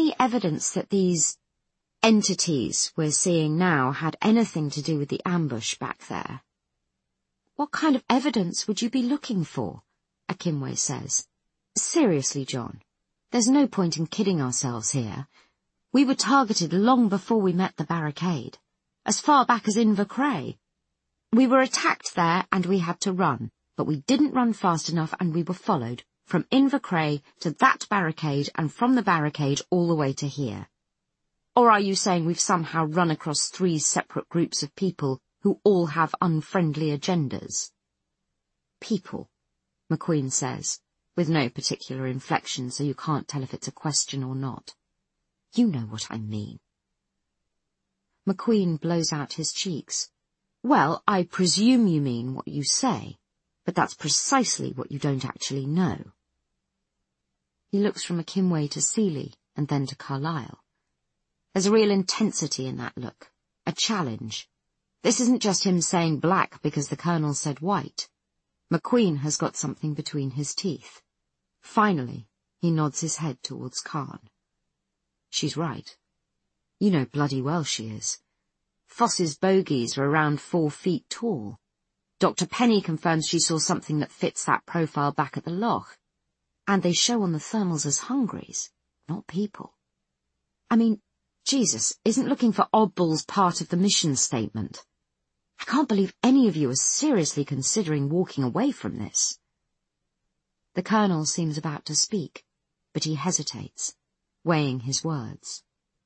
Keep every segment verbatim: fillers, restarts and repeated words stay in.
any evidence that these entities we're seeing now had anything to do with the ambush back there? What kind of evidence would you be looking for? Akinwe says. Seriously, John, there's no point in kidding ourselves here. We were targeted long before we met the barricade, as far back as Invercray. We were attacked there and we had to run, but we didn't run fast enough and we were followed from Invercray to that barricade and from the barricade all the way to here. Or are you saying we've somehow run across three separate groups of people who all have unfriendly agendas? People, McQueen says, with no particular inflection so you can't tell if it's a question or not. You know what I mean. McQueen blows out his cheeks. Well, I presume you mean what you say, but that's precisely what you don't actually know. He looks from Akinwe to Seeley and then to Carlyle. There's a real intensity in that look, a challenge. This isn't just him saying black because the Colonel said white. McQueen has got something between his teeth. Finally, he nods his head towards Khan. She's right. You know bloody well she is. Foss's bogies are around four feet tall. Doctor Penny confirms she saw something that fits that profile back at the loch. And they show on the thermals as hungries, not people. I mean, Jesus, isn't looking for oddballs part of the mission statement? I can't believe any of you are seriously considering walking away from this. The Colonel seems about to speak, but he hesitates, weighing his words.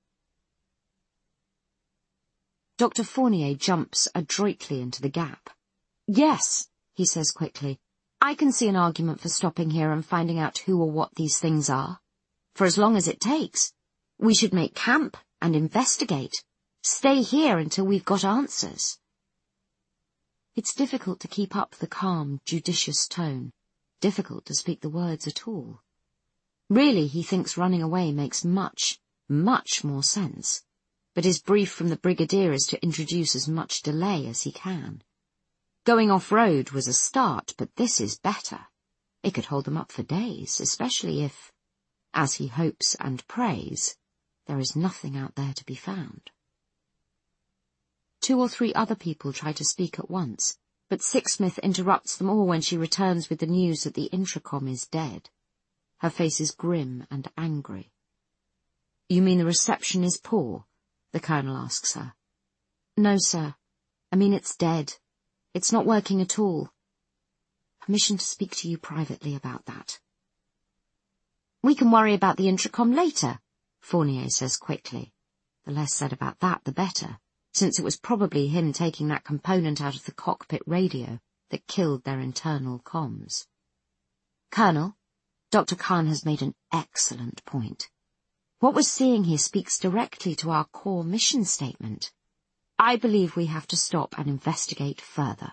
Doctor Fournier jumps adroitly into the gap. Yes, he says quickly, I can see an argument for stopping here and finding out who or what these things are. For as long as it takes, we should make camp and investigate. Stay here until we've got answers. It's difficult to keep up the calm, judicious tone, difficult to speak the words at all. Really, he thinks running away makes much, much more sense, but his brief from the Brigadier is to introduce as much delay as he can. Going off-road was a start, but this is better. It could hold them up for days, especially if, as he hopes and prays, there is nothing out there to be found. Two or three other people try to speak at once, but Sixsmith interrupts them all when she returns with the news that the Intracom is dead. Her face is grim and angry. You mean the reception is poor? The Colonel asks her. No, sir. I mean it's dead. It's not working at all. Permission to speak to you privately about that. We can worry about the Intracom later, Fournier says quickly. The less said about that, the better, since it was probably him taking that component out of the cockpit radio that killed their internal comms. Colonel, Doctor Khan has made an excellent point. What we're seeing here speaks directly to our core mission statement. I believe we have to stop and investigate further.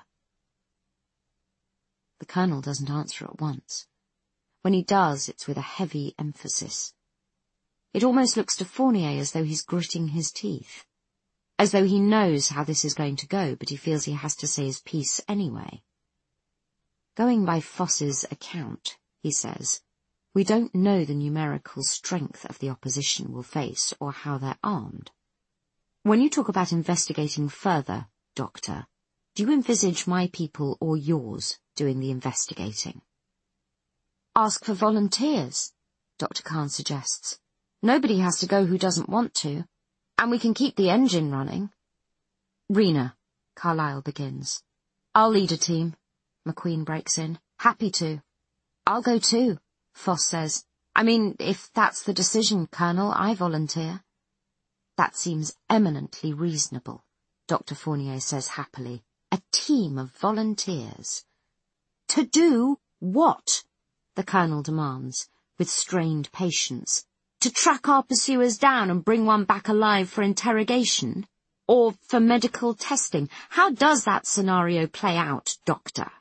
The Colonel doesn't answer at once. When he does, it's with a heavy emphasis. It almost looks to Fournier as though he's gritting his teeth, as though he knows how this is going to go, but he feels he has to say his piece anyway. Going by Foss's account, he says, we don't know the numerical strength of the opposition we'll face or how they're armed. When you talk about investigating further, Doctor, do you envisage my people or yours doing the investigating? Ask for volunteers, Doctor Khan suggests. Nobody has to go who doesn't want to, and we can keep the engine running. Rena, Carlyle begins. I'll lead a team, McQueen breaks in. Happy to. I'll go too, Foss says. I mean, if that's the decision, Colonel, I volunteer. That seems eminently reasonable, Doctor Fournier says happily. A team of volunteers. To do what? The Colonel demands, with strained patience. To track our pursuers down and bring one back alive for interrogation? Or for medical testing? How does that scenario play out, Doctor?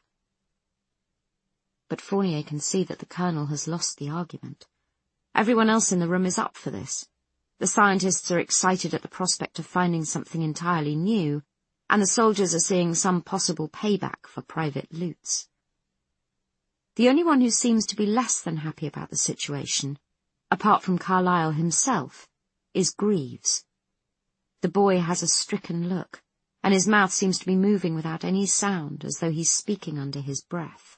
But Fournier can see that the Colonel has lost the argument. Everyone else in the room is up for this. The scientists are excited at the prospect of finding something entirely new, and the soldiers are seeing some possible payback for private loots. The only one who seems to be less than happy about the situation apart from Carlyle himself, is Greaves. The boy has a stricken look, and his mouth seems to be moving without any sound, as though he's speaking under his breath.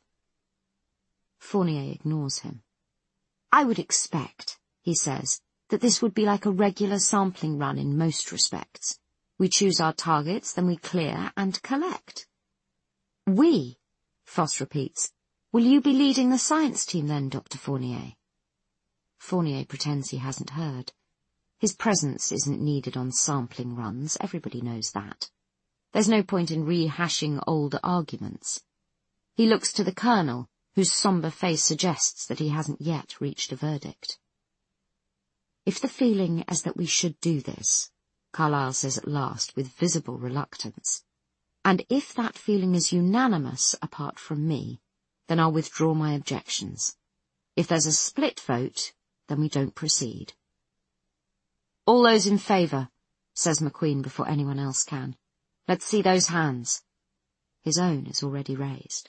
Fournier ignores him. "I would expect," he says, "that this would be like a regular sampling run in most respects. We choose our targets, then we clear and collect." "We," Foss repeats. "Will you be leading the science team then, Doctor Fournier?" Fournier pretends he hasn't heard. His presence isn't needed on sampling runs, everybody knows that. There's no point in rehashing old arguments. He looks to the Colonel, whose sombre face suggests that he hasn't yet reached a verdict. "If the feeling is that we should do this," Carlyle says at last with visible reluctance, "and if that feeling is unanimous apart from me, then I'll withdraw my objections. If there's a split vote, then we don't proceed." "All those in favour," says McQueen before anyone else can. "Let's see those hands." His own is already raised.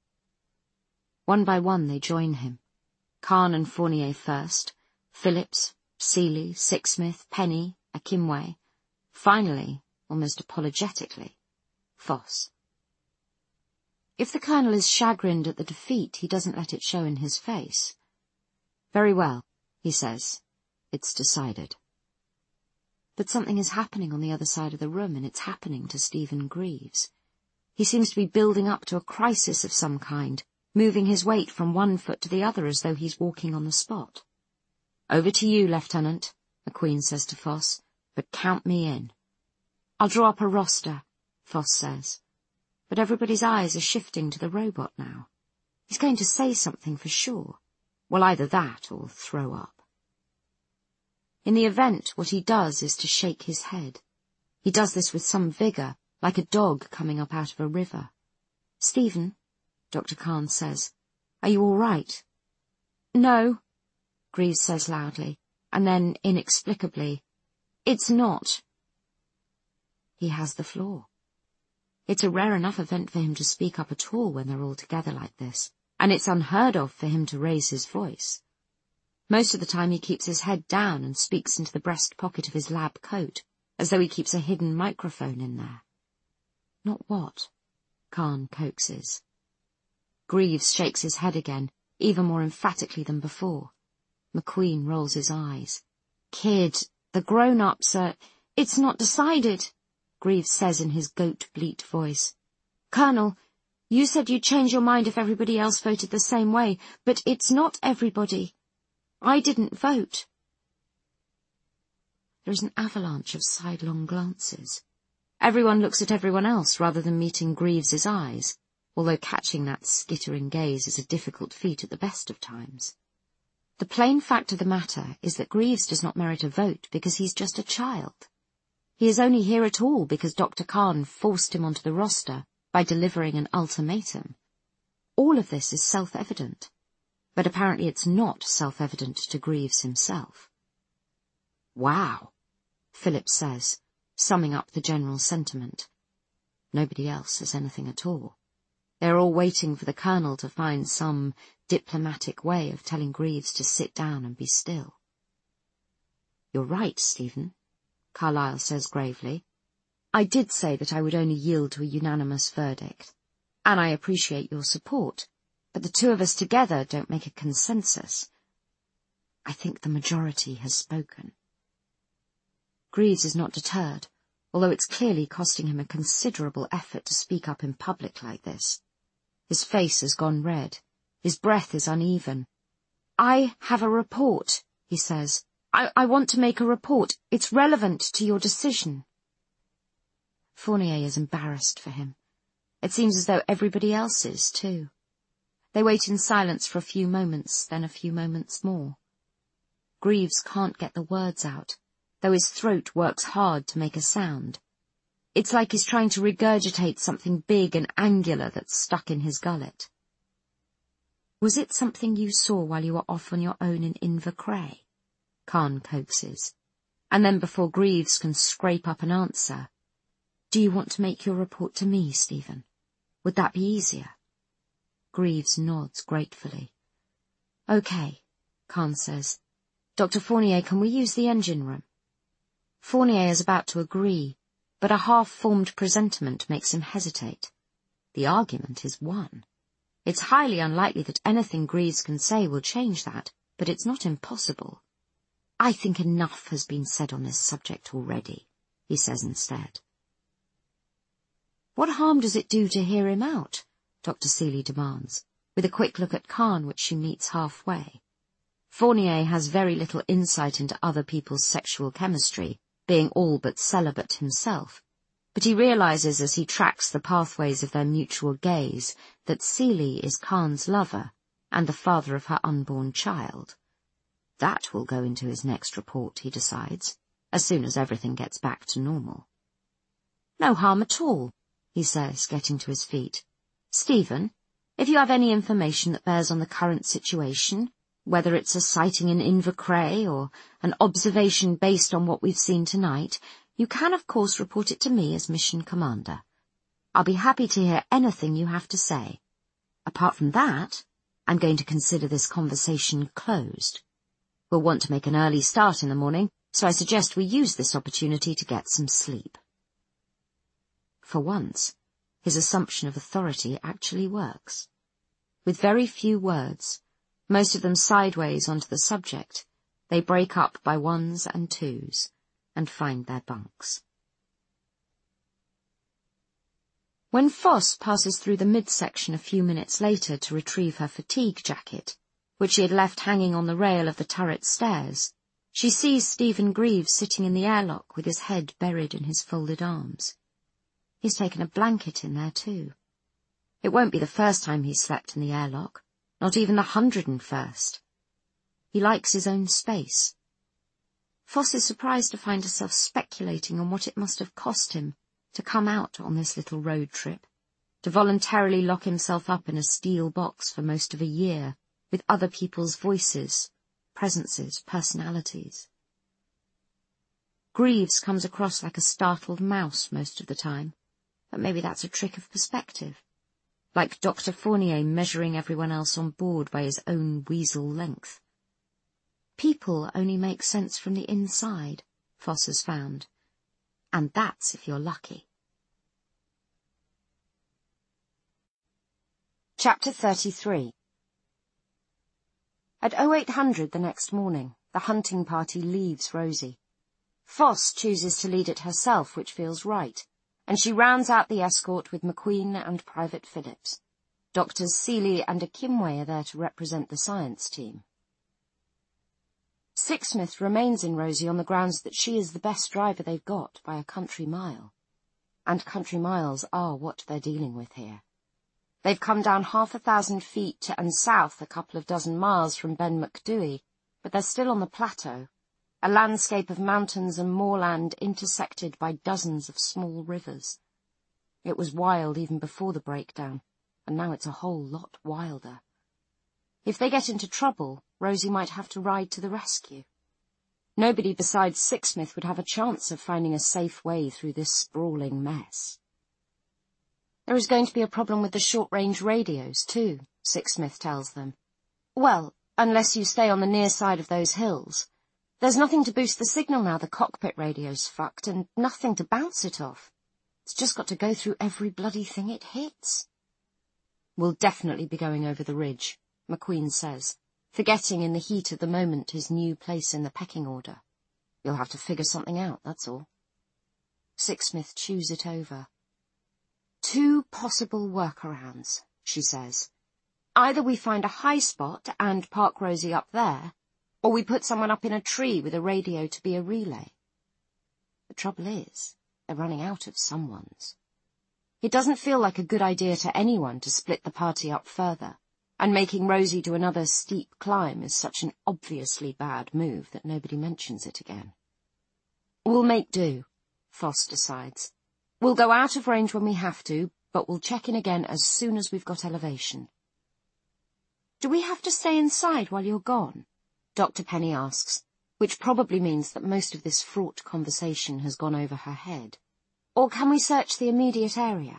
One by one they join him. Kahn and Fournier first, Phillips, Seeley, Sixsmith, Penny, Akimwe. Finally, almost apologetically, Foss. If the Colonel is chagrined at the defeat, he doesn't let it show in his face. "Very well," he says. "It's decided." But something is happening on the other side of the room, and it's happening to Stephen Greaves. He seems to be building up to a crisis of some kind, moving his weight from one foot to the other as though he's walking on the spot. "Over to you, Lieutenant," McQueen says to Foss, "but count me in." "I'll draw up a roster," Foss says. But everybody's eyes are shifting to the robot now. He's going to say something for sure. Well, either that or throw up. In the event, what he does is to shake his head. He does this with some vigour, like a dog coming up out of a river. "Stephen," Doctor Kahn says, "are you all right?" "No," Greaves says loudly, and then, inexplicably, "It's not." He has the floor. It's a rare enough event for him to speak up at all when they're all together like this, and it's unheard of for him to raise his voice. Most of the time he keeps his head down and speaks into the breast pocket of his lab coat, as though he keeps a hidden microphone in there. "Not what?" Kahn coaxes. Greaves shakes his head again, even more emphatically than before. McQueen rolls his eyes. "Kid, the grown-ups are—" "It's not decided," Greaves says in his goat-bleat voice. "Colonel, you said you'd change your mind if everybody else voted the same way, but it's not everybody. I didn't vote." There is an avalanche of sidelong glances. Everyone looks at everyone else rather than meeting Greaves's eyes, although catching that skittering gaze is a difficult feat at the best of times. The plain fact of the matter is that Greaves does not merit a vote because he's just a child. He is only here at all because Doctor Kahn forced him onto the roster by delivering an ultimatum. All of this is self-evident, but apparently it's not self-evident to Greaves himself. "Wow," Phillips says, summing up the general sentiment. Nobody else says anything at all. They're all waiting for the Colonel to find some diplomatic way of telling Greaves to sit down and be still. "You're right, Stephen," Carlyle says gravely. "I did say that I would only yield to a unanimous verdict, and I appreciate your support, but the two of us together don't make a consensus. I think the majority has spoken." Greaves is not deterred, although it's clearly costing him a considerable effort to speak up in public like this. His face has gone red. His breath is uneven. "I have a report," he says. I, I want to make a report. It's relevant to your decision." Fournier is embarrassed for him. It seems as though everybody else is, too. They wait in silence for a few moments, then a few moments more. Greaves can't get the words out, though his throat works hard to make a sound. It's like he's trying to regurgitate something big and angular that's stuck in his gullet. "Was it something you saw while you were off on your own in Invercray?" Kahn coaxes. And then before Greaves can scrape up an answer, "Do you want to make your report to me, Stephen? Would that be easier?" Greaves nods gratefully. "Okay," Kahn says. Doctor Fournier, can we use the engine room? Fournier is about to agree, but a half-formed presentiment makes him hesitate. The argument is won. It's highly unlikely that anything Greaves can say will change that, but it's not impossible. I think enough has been said on this subject already, he says instead. What harm does it do to hear him out? Doctor Seeley demands, with a quick look at Khan which she meets halfway. Fournier has very little insight into other people's sexual chemistry, being all but celibate himself, but he realizes as he tracks the pathways of their mutual gaze that Seeley is Khan's lover and the father of her unborn child. That will go into his next report, he decides, as soon as everything gets back to normal. No harm at all, he says, getting to his feet. Stephen, if you have any information that bears on the current situation, whether it's a sighting in Invercray or an observation based on what we've seen tonight, you can, of course, report it to me as mission commander. I'll be happy to hear anything you have to say. Apart from that, I'm going to consider this conversation closed. We'll want to make an early start in the morning, so I suggest we use this opportunity to get some sleep. For once, his assumption of authority actually works. With very few words, most of them sideways onto the subject, they break up by ones and twos and find their bunks. When Foss passes through the midsection a few minutes later to retrieve her fatigue jacket, which she had left hanging on the rail of the turret stairs, she sees Stephen Greaves sitting in the airlock with his head buried in his folded arms. He's taken a blanket in there too. It won't be the first time he's slept in the airlock, not even the hundred and first. He likes his own space. Foss is surprised to find herself speculating on what it must have cost him to come out on this little road trip, to voluntarily lock himself up in a steel box for most of a year, with other people's voices, presences, personalities. Greaves comes across like a startled mouse most of the time, but maybe that's a trick of perspective, like Doctor Fournier measuring everyone else on board by his own weasel length. People only make sense from the inside, Foss has found, and that's if you're lucky. Chapter thirty-three. At oh eight hundred the next morning, the hunting party leaves Rosie. Foss chooses to lead it herself, which feels right, and she rounds out the escort with McQueen and Private Phillips. Doctors Seeley and Akimwe are there to represent the science team. Sixsmith remains in Rosie on the grounds that she is the best driver they've got by a country mile. And country miles are what they're dealing with here. They've come down half a thousand feet and south a couple of dozen miles from Ben Macdui, but they're still on the plateau, a landscape of mountains and moorland intersected by dozens of small rivers. It was wild even before the breakdown, and now it's a whole lot wilder. If they get into trouble, Rosie might have to ride to the rescue. Nobody besides Sixsmith would have a chance of finding a safe way through this sprawling mess. There is going to be a problem with the short-range radios, too, Sixsmith tells them. Well, unless you stay on the near side of those hills. There's nothing to boost the signal now the cockpit radio's fucked, and nothing to bounce it off. It's just got to go through every bloody thing it hits. We'll definitely be going over the ridge, McQueen says, forgetting in the heat of the moment his new place in the pecking order. You'll have to figure something out, that's all. Sixsmith chews it over. Two possible workarounds, she says. Either we find a high spot and park Rosie up there, or we put someone up in a tree with a radio to be a relay. The trouble is, they're running out of someones. It doesn't feel like a good idea to anyone to split the party up further, and making Rosie do another steep climb is such an obviously bad move that nobody mentions it again. We'll make do, Foss decides. We'll go out of range when we have to, but we'll check in again as soon as we've got elevation. Do we have to stay inside while you're gone? Doctor Penny asks, which probably means that most of this fraught conversation has gone over her head. Or can we search the immediate area?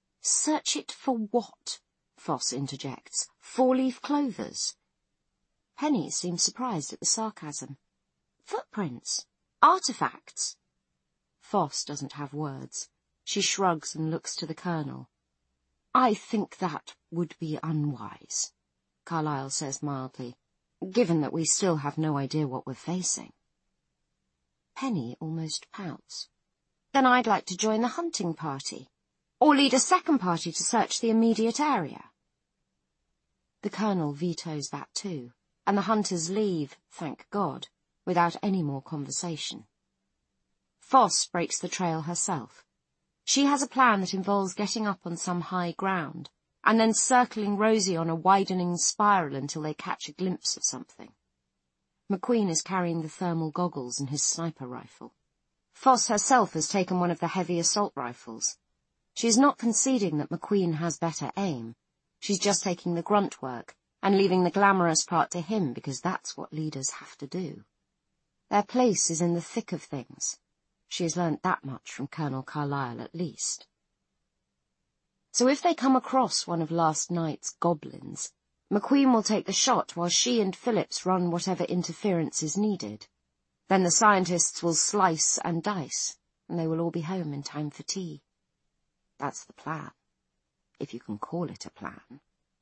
Search it for what? Foss interjects. Four-leaf clovers? Penny seems surprised at the sarcasm. Footprints? Artifacts? Foss doesn't have words. She shrugs and looks to the Colonel. I think that would be unwise, Carlyle says mildly, given that we still have no idea what we're facing. Penny almost pouts. Then I'd like to join the hunting party, or lead a second party to search the immediate area. The Colonel vetoes that too, and the hunters leave, thank God, without any more conversation. Foss breaks the trail herself. She has a plan that involves getting up on some high ground, and then circling Rosie on a widening spiral until they catch a glimpse of something. McQueen is carrying the thermal goggles and his sniper rifle. Foss herself has taken one of the heavy assault rifles. She is not conceding that McQueen has better aim. She's just taking the grunt work and leaving the glamorous part to him because that's what leaders have to do. Their place is in the thick of things. She has learnt that much from Colonel Carlyle at least. So if they come across one of last night's goblins, McQueen will take the shot while she and Phillips run whatever interference is needed. Then the scientists will slice and dice, and they will all be home in time for tea. That's the plan, if you can call it a plan.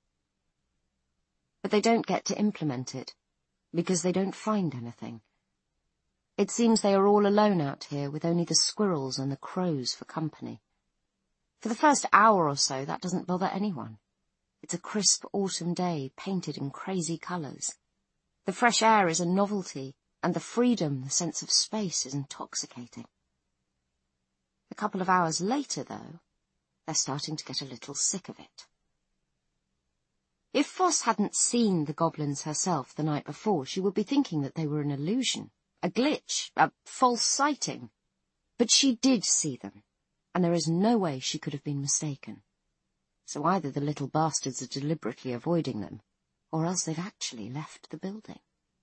But they don't get to implement it, because they don't find anything. It seems they are all alone out here with only the squirrels and the crows for company. For the first hour or so, that doesn't bother anyone. It's a crisp autumn day painted in crazy colours. The fresh air is a novelty, and the freedom, the sense of space, is intoxicating. A couple of hours later, though, they're starting to get a little sick of it. If Foss hadn't seen the goblins herself the night before, she would be thinking that they were an illusion, a glitch, a false sighting. But she did see them, and there is no way she could have been mistaken. So either the little bastards are deliberately avoiding them, or else they've actually left the building.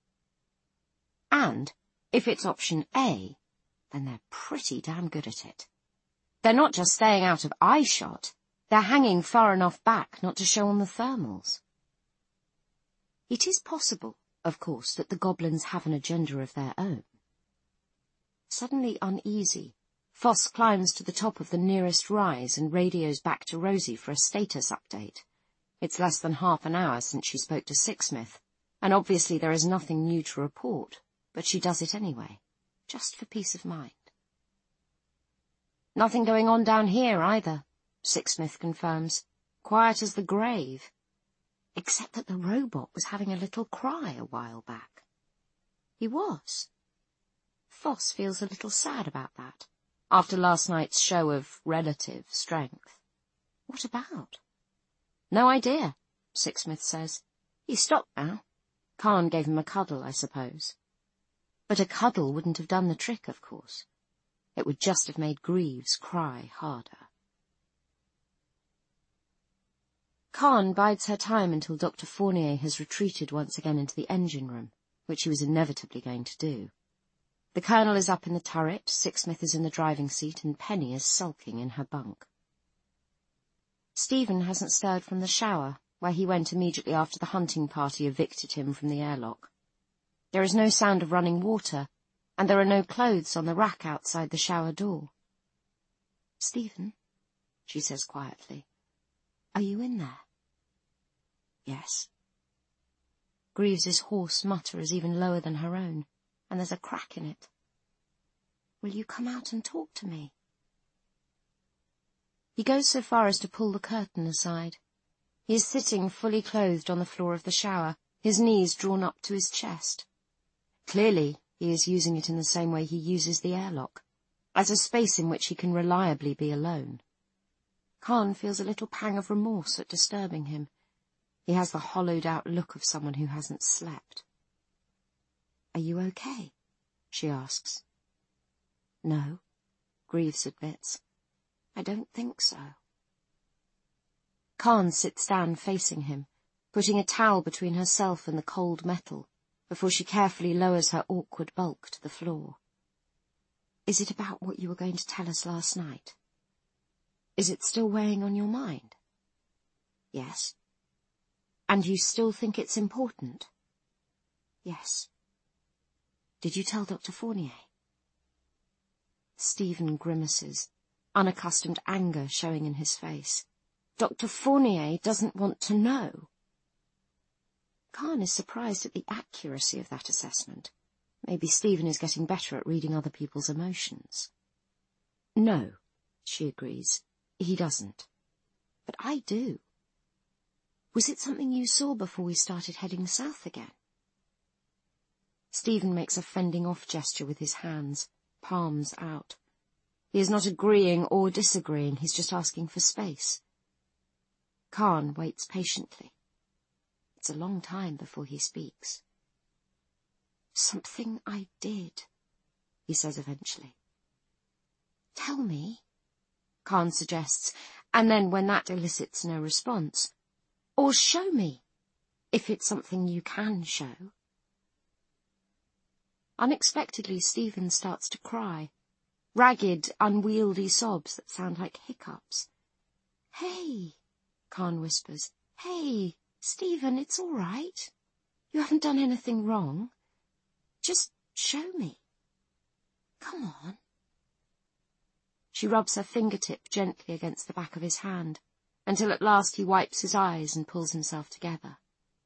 And, if it's option A, then they're pretty damn good at it. They're not just staying out of eye-shot, they're hanging far enough back not to show on the thermals. It is possible, of course, that the goblins have an agenda of their own. Suddenly uneasy, Foss climbs to the top of the nearest rise and radios back to Rosie for a status update. It's less than half an hour since she spoke to Sixsmith, and obviously there is nothing new to report, but she does it anyway, just for peace of mind. Nothing going on down here either, Sixsmith confirms. Quiet as the grave. Except that the robot was having a little cry a while back. He was. Foss feels a little sad about that, after last night's show of relative strength. What about? No idea, Sixsmith says. He stopped now. Khan gave him a cuddle, I suppose. But a cuddle wouldn't have done the trick, of course. It would just have made Greaves cry harder. Khan bides her time until Doctor Fournier has retreated once again into the engine room, which he was inevitably going to do. The Colonel is up in the turret, Sixsmith is in the driving seat, and Penny is sulking in her bunk. Stephen hasn't stirred from the shower, where he went immediately after the hunting party evicted him from the airlock. There is no sound of running water, and there are no clothes on the rack outside the shower door. "Stephen," she says quietly, "are you in there?" "Yes." Greaves's hoarse mutter is even lower than her own, and there's a crack in it. "Will you come out and talk to me?" He goes so far as to pull the curtain aside. He is sitting fully clothed on the floor of the shower, his knees drawn up to his chest. Clearly, he is using it in the same way he uses the airlock, as a space in which he can reliably be alone. Khan feels a little pang of remorse at disturbing him. He has the hollowed-out look of someone who hasn't slept. "Are you okay?" she asks. "No," Greaves admits. "I don't think so." Khan sits down facing him, putting a towel between herself and the cold metal, before she carefully lowers her awkward bulk to the floor. "Is it about what you were going to tell us last night? Is it still weighing on your mind?" "Yes." "And you still think it's important?" Yes. Did you tell Doctor Fournier? Stephen grimaces, unaccustomed anger showing in his face. Doctor Fournier doesn't want to know. Khan is surprised at the accuracy of that assessment. Maybe Stephen is getting better at reading other people's emotions. No, she agrees. He doesn't. But I do. Was it something you saw before we started heading south again? Stephen makes a fending off gesture with his hands, palms out. He is not agreeing or disagreeing, he's just asking for space. Khan waits patiently. It's a long time before he speaks. Something I did, he says eventually. Tell me, Khan suggests, and then when that elicits no response, or show me, if it's something you can show. Unexpectedly, Stephen starts to cry, ragged, unwieldy sobs that sound like hiccups. Hey, Khan whispers, hey, Stephen, it's all right. You haven't done anything wrong. Just show me. Come on. She rubs her fingertip gently against the back of his hand, until at last he wipes his eyes and pulls himself together.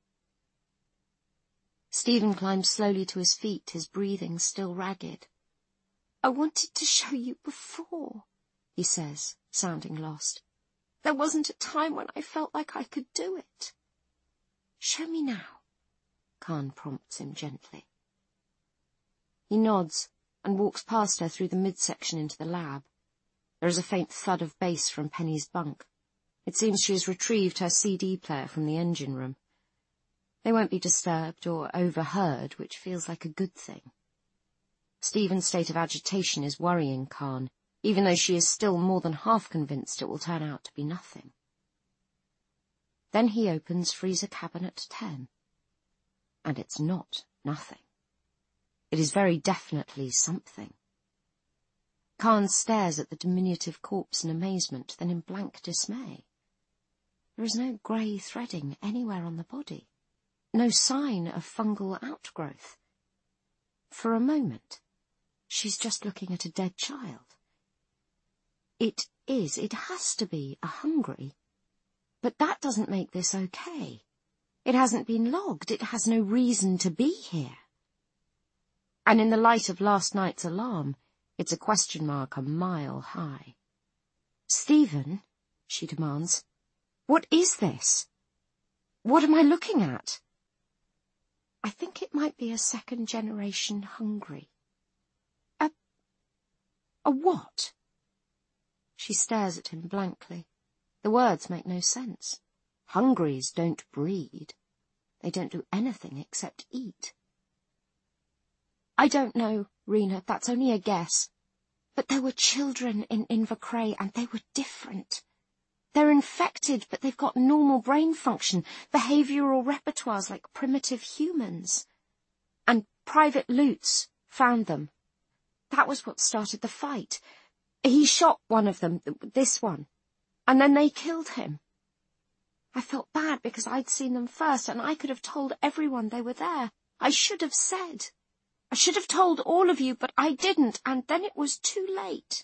Stephen climbs slowly to his feet, his breathing still ragged. I wanted to show you before, he says, sounding lost. There wasn't a time when I felt like I could do it. Show me now, Khan prompts him gently. He nods and walks past her through the midsection into the lab. There is a faint thud of bass from Penny's bunk. It seems she has retrieved her C D player from the engine room. They won't be disturbed or overheard, which feels like a good thing. Stephen's state of agitation is worrying Khan, even though she is still more than half convinced it will turn out to be nothing. Then he opens freezer cabinet ten. And it's not nothing. It is very definitely something. Khan stares at the diminutive corpse in amazement, then in blank dismay. There is no grey threading anywhere on the body. No sign of fungal outgrowth. For a moment, she's just looking at a dead child. It is, it has to be, a hungry. But that doesn't make this okay. It hasn't been logged. It has no reason to be here. And in the light of last night's alarm, it's a question mark a mile high. Stephen, she demands, what is this? What am I looking at? I think it might be a second-generation hungry. A... a what? She stares at him blankly. The words make no sense. Hungries don't breed. They don't do anything except eat. I don't know, Rena, that's only a guess. But there were children in Invercray, and they were different. They're infected, but they've got normal brain function, behavioural repertoires like primitive humans. And Private Lutz found them. That was what started the fight. He shot one of them, this one, and then they killed him. I felt bad because I'd seen them first, and I could have told everyone they were there. I should have said. I should have told all of you, but I didn't, and then it was too late.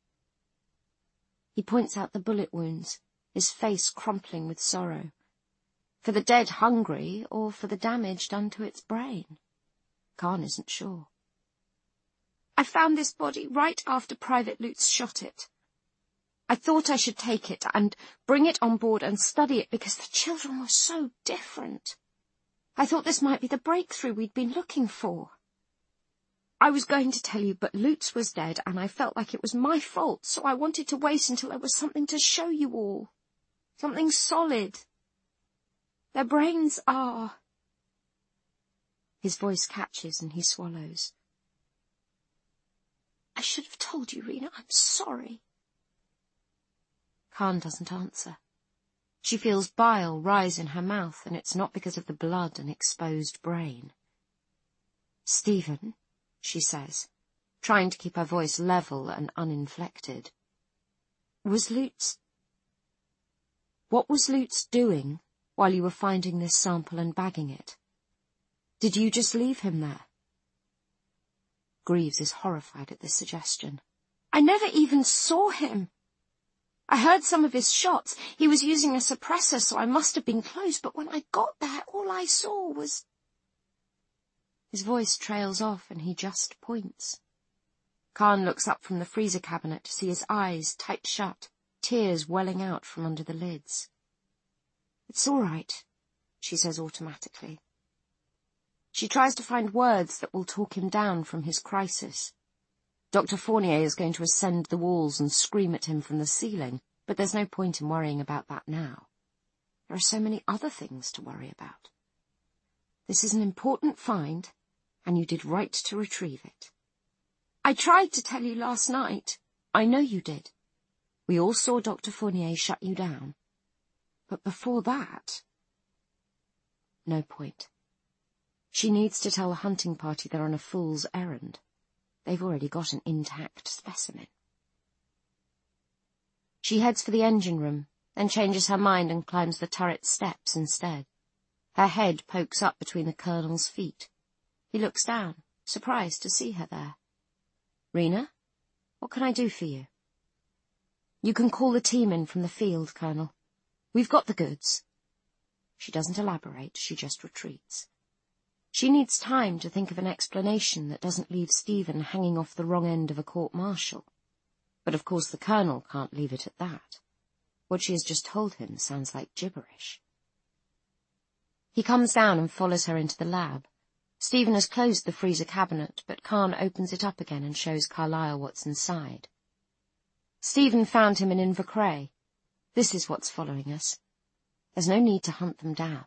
He points out the bullet wounds, his face crumpling with sorrow. For the dead hungry, or for the damage done to its brain? Khan isn't sure. I found this body right after Private Lutz shot it. I thought I should take it and bring it on board and study it because the children were so different. I thought this might be the breakthrough we'd been looking for. I was going to tell you, but Lutz was dead, and I felt like it was my fault, so I wanted to wait until there was something to show you all. Something solid. Their brains are... His voice catches and he swallows. I should have told you, Rena. I'm sorry. Khan doesn't answer. She feels bile rise in her mouth, and it's not because of the blood and exposed brain. Stephen, she says, trying to keep her voice level and uninflected. Was Lutz... What was Lutz doing while you were finding this sample and bagging it? Did you just leave him there? Greaves is horrified at this suggestion. I never even saw him. I heard some of his shots. He was using a suppressor, so I must have been close, but when I got there, all I saw was... His voice trails off and he just points. Khan looks up from the freezer cabinet to see his eyes tight shut, tears welling out from under the lids. It's all right, she says automatically. She tries to find words that will talk him down from his crisis. Doctor Fournier is going to ascend the walls and scream at him from the ceiling, but there's no point in worrying about that now. There are so many other things to worry about. This is an important find, and you did right to retrieve it. I tried to tell you last night. I know you did. We all saw Doctor Fournier shut you down. But before that... No point. She needs to tell the hunting party they're on a fool's errand. They've already got an intact specimen. She heads for the engine room, then changes her mind and climbs the turret steps instead. Her head pokes up between the Colonel's feet. He looks down, surprised to see her there. Rena, what can I do for you? You can call the team in from the field, Colonel. We've got the goods. She doesn't elaborate, she just retreats. She needs time to think of an explanation that doesn't leave Stephen hanging off the wrong end of a court-martial. But of course the Colonel can't leave it at that. What she has just told him sounds like gibberish. He comes down and follows her into the lab. Stephen has closed the freezer cabinet, but Khan opens it up again and shows Carlyle what's inside. Stephen found him in Invercray. This is what's following us. There's no need to hunt them down.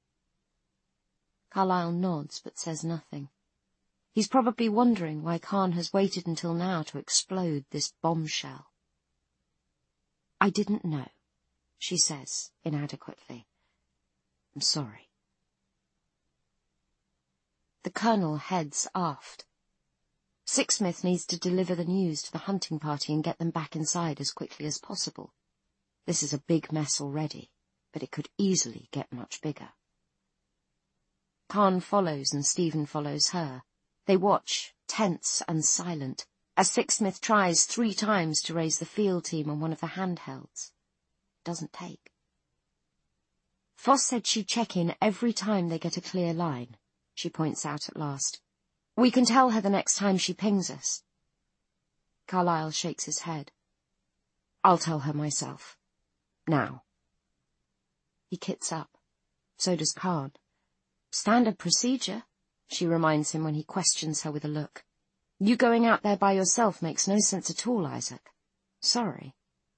Carlyle nods, but says nothing. He's probably wondering why Khan has waited until now to explode this bombshell. I didn't know, she says, inadequately. I'm sorry. The Colonel heads aft. Sixsmith needs to deliver the news to the hunting party and get them back inside as quickly as possible. This is a big mess already, but it could easily get much bigger. Khan follows and Stephen follows her. They watch, tense and silent, as Sixsmith tries three times to raise the field team on one of the handhelds. It doesn't take. Foss said she'd check in every time they get a clear line, she points out at last. We can tell her the next time she pings us. Carlyle shakes his head. I'll tell her myself. Now. He kits up. So does Khan. Standard procedure, she reminds him when he questions her with a look. You going out there by yourself makes no sense at all, Isaac. Sorry.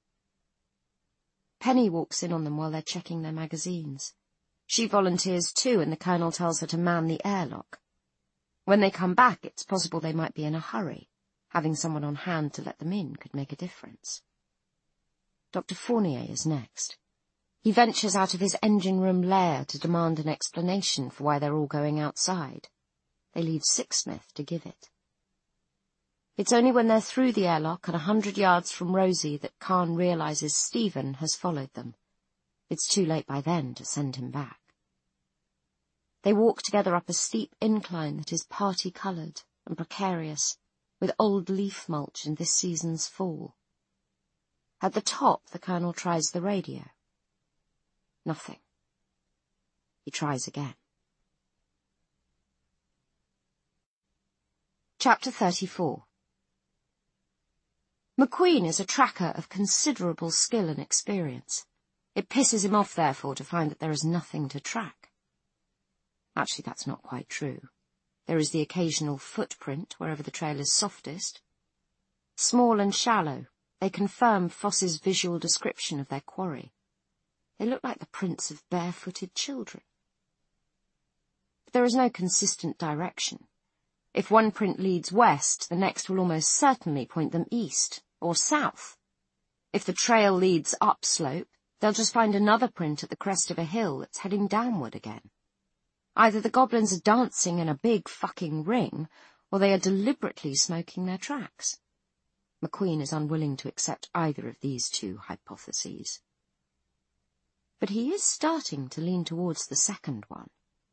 Penny walks in on them while they're checking their magazines. She volunteers too, and the Colonel tells her to man the airlock. When they come back, it's possible they might be in a hurry. Having someone on hand to let them in could make a difference. Doctor Fournier is next. He ventures out of his engine room lair to demand an explanation for why they're all going outside. They leave Sixsmith to give it. It's only when they're through the airlock and a hundred yards from Rosie that Khan realizes Stephen has followed them. It's too late by then to send him back. They walk together up a steep incline that is party-coloured and precarious, with old leaf mulch in this season's fall. At the top, the Colonel tries the radio. Nothing. He tries again. Chapter thirty-four. McQueen is a tracker of considerable skill and experience. It pisses him off, therefore, to find that there is nothing to track. Actually, that's not quite true. There is the occasional footprint wherever the trail is softest. Small and shallow, they confirm Foss's visual description of their quarry. They look like the prints of barefooted children. But there is no consistent direction. If one print leads west, the next will almost certainly point them east or south. If the trail leads upslope, they'll just find another print at the crest of a hill that's heading downward again. Either the goblins are dancing in a big fucking ring, or they are deliberately smoking their tracks. McQueen is unwilling to accept either of these two hypotheses. But he is starting to lean towards the second one.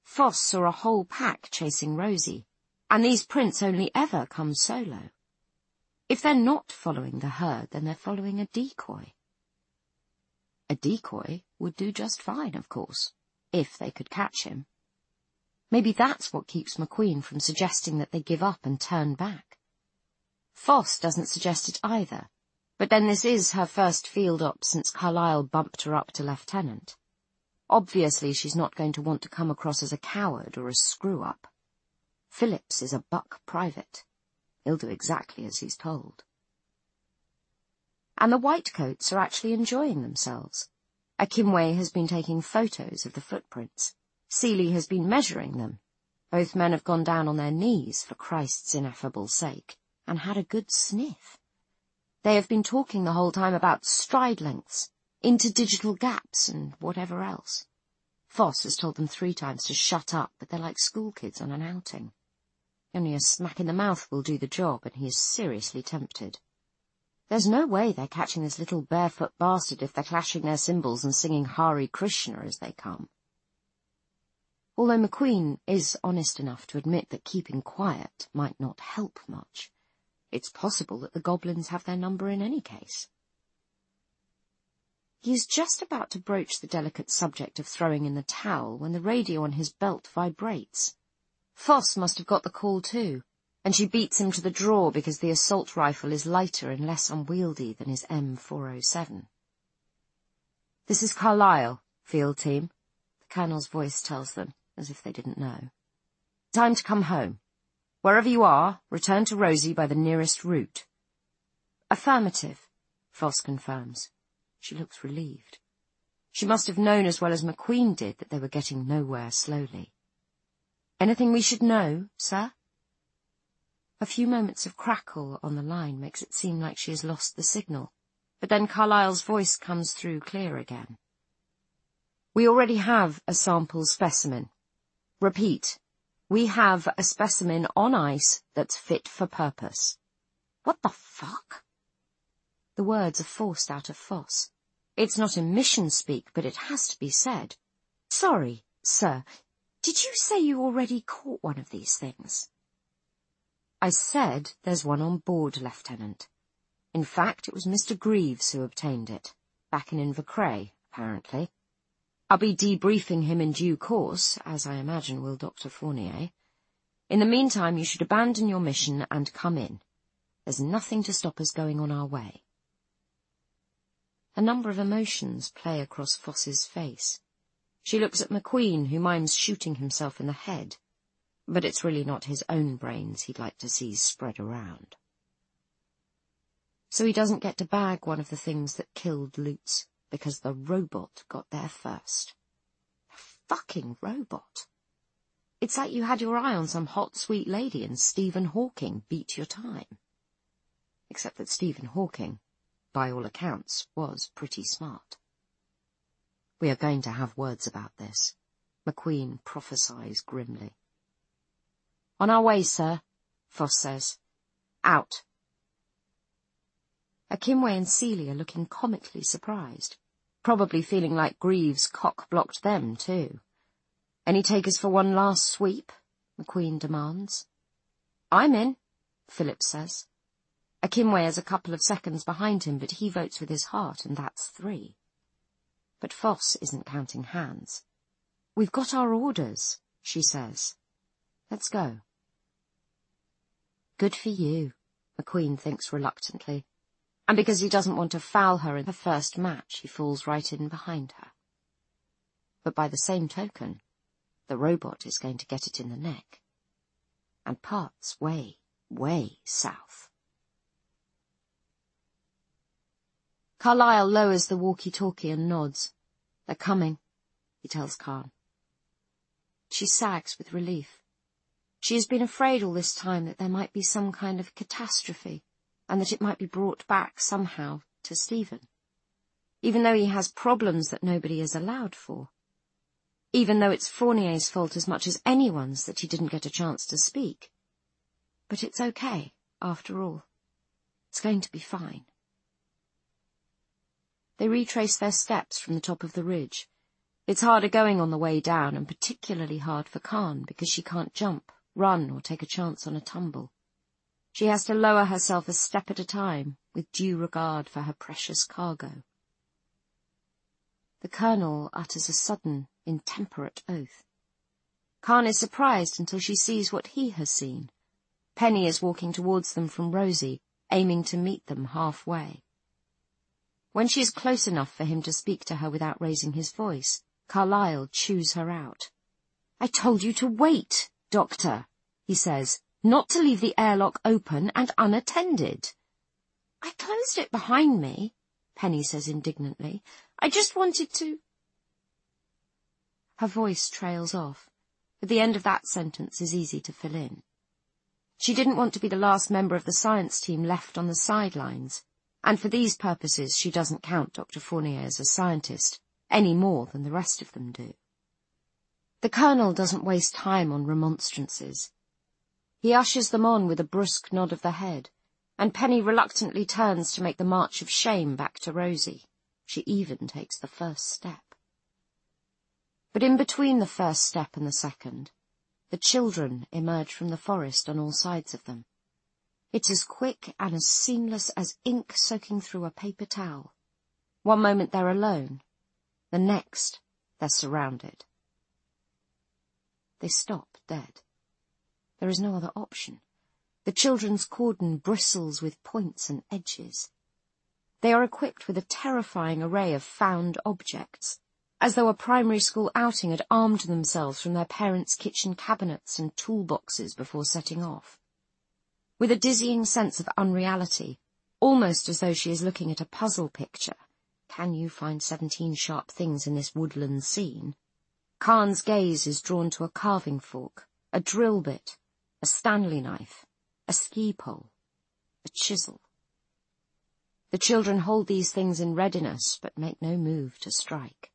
Foss saw a whole pack chasing Rosie, and these prints only ever come solo. If they're not following the herd, then they're following a decoy. A decoy would do just fine, of course, if they could catch him. Maybe that's what keeps McQueen from suggesting that they give up and turn back. Foss doesn't suggest it either, but then this is her first field op since Carlyle bumped her up to lieutenant. Obviously she's not going to want to come across as a coward or a screw-up. Phillips is a buck private. He'll do exactly as he's told. And the Whitecoats are actually enjoying themselves. Akimwe has been taking photos of the footprints. Seeley has been measuring them. Both men have gone down on their knees, for Christ's ineffable sake, and had a good sniff. They have been talking the whole time about stride lengths, interdigital gaps, and whatever else. Foss has told them three times to shut up, but they're like schoolkids on an outing. Only a smack in the mouth will do the job, and he is seriously tempted. There's no way they're catching this little barefoot bastard if they're clashing their cymbals and singing Hare Krishna as they come. Although McQueen is honest enough to admit that keeping quiet might not help much, it's possible that the goblins have their number in any case. He is just about to broach the delicate subject of throwing in the towel when the radio on his belt vibrates. Foss must have got the call too, and she beats him to the draw because the assault rifle is lighter and less unwieldy than his M four oh seven. "This is Carlyle, field team," the colonel's voice tells them, as if they didn't know. "Time to come home. Wherever you are, return to Rosie by the nearest route." "Affirmative," Foss confirms. She looks relieved. She must have known as well as McQueen did that they were getting nowhere slowly. "Anything we should know, sir?" A few moments of crackle on the line makes it seem like she has lost the signal, but then Carlyle's voice comes through clear again. "We already have a sample specimen. Repeat, we have a specimen on ice that's fit for purpose." "What the fuck?" The words are forced out of Foss. It's not in mission speak, but it has to be said. "Sorry, sir, did you say you already caught one of these things?" "I said there's one on board, Lieutenant. In fact, it was Mister Greaves who obtained it, back in Invercray, apparently. I'll be debriefing him in due course, as I imagine will Doctor Fournier. In the meantime, you should abandon your mission and come in. There's nothing to stop us going on our way." A number of emotions play across Foss's face. She looks at McQueen, who mimes shooting himself in the head, but it's really not his own brains he'd like to see spread around. So he doesn't get to bag one of the things that killed Lutz, because the robot got there first. A fucking robot. It's like you had your eye on some hot, sweet lady and Stephen Hawking beat your time. Except that Stephen Hawking, by all accounts, was pretty smart. "We are going to have words about this," McQueen prophesies grimly. "On our way, sir," Foss says. "Out." Akimwe and Seeley are looking comically surprised, probably feeling like Greaves cock-blocked them, too. "Any takers for one last sweep?" McQueen demands. "I'm in," Phillips says. Akimwe is a couple of seconds behind him, but he votes with his heart, and that's three. But Foss isn't counting hands. "We've got our orders," she says. "Let's go." Good for you, McQueen thinks reluctantly, and because he doesn't want to foul her in her first match, he falls right in behind her. But by the same token, the robot is going to get it in the neck, and parts way, way south. Carlyle lowers the walkie-talkie and nods. "They're coming," he tells Khan. She sags with relief. She has been afraid all this time that there might be some kind of catastrophe, and that it might be brought back somehow to Stephen. Even though he has problems that nobody is allowed for. Even though it's Fournier's fault as much as anyone's that he didn't get a chance to speak. But it's okay, after all. It's going to be fine. They retrace their steps from the top of the ridge. It's harder going on the way down, and particularly hard for Khan because she can't jump, run, or take a chance on a tumble. She has to lower herself a step at a time, with due regard for her precious cargo. The Colonel utters a sudden, intemperate oath. Khan is surprised until she sees what he has seen. Penny is walking towards them from Rosie, aiming to meet them halfway. When she is close enough for him to speak to her without raising his voice, Carlyle chews her out. "I told you to wait, Doctor," he says, "not to leave the airlock open and unattended." "I closed it behind me," Penny says indignantly. "I just wanted to—" Her voice trails off, but the end of that sentence is easy to fill in. She didn't want to be the last member of the science team left on the sidelines, and for these purposes she doesn't count Doctor Fournier as a scientist, any more than the rest of them do. The Colonel doesn't waste time on remonstrances. He ushers them on with a brusque nod of the head, and Penny reluctantly turns to make the march of shame back to Rosie. She even takes the first step. But in between the first step and the second, the children emerge from the forest on all sides of them. It's as quick and as seamless as ink soaking through a paper towel. One moment they're alone, the next they're surrounded. They stop dead. There is no other option. The children's cordon bristles with points and edges. They are equipped with a terrifying array of found objects, as though a primary school outing had armed themselves from their parents' kitchen cabinets and toolboxes before setting off. With a dizzying sense of unreality, almost as though she is looking at a puzzle picture, can you find seventeen sharp things in this woodland scene? Khan's gaze is drawn to a carving fork, a drill bit, a Stanley knife, a ski pole, a chisel. The children hold these things in readiness, but make no move to strike.